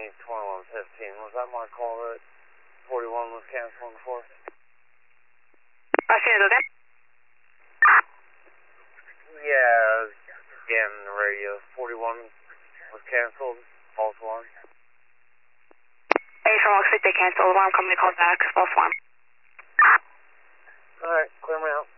2115. Was that my call that 41 was canceling for? Say it again? Yeah, again, the radio. 41 was canceled. False alarm. Hey, from looks like they canceled. Alarm company called back. False alarm. Alright, clear me out.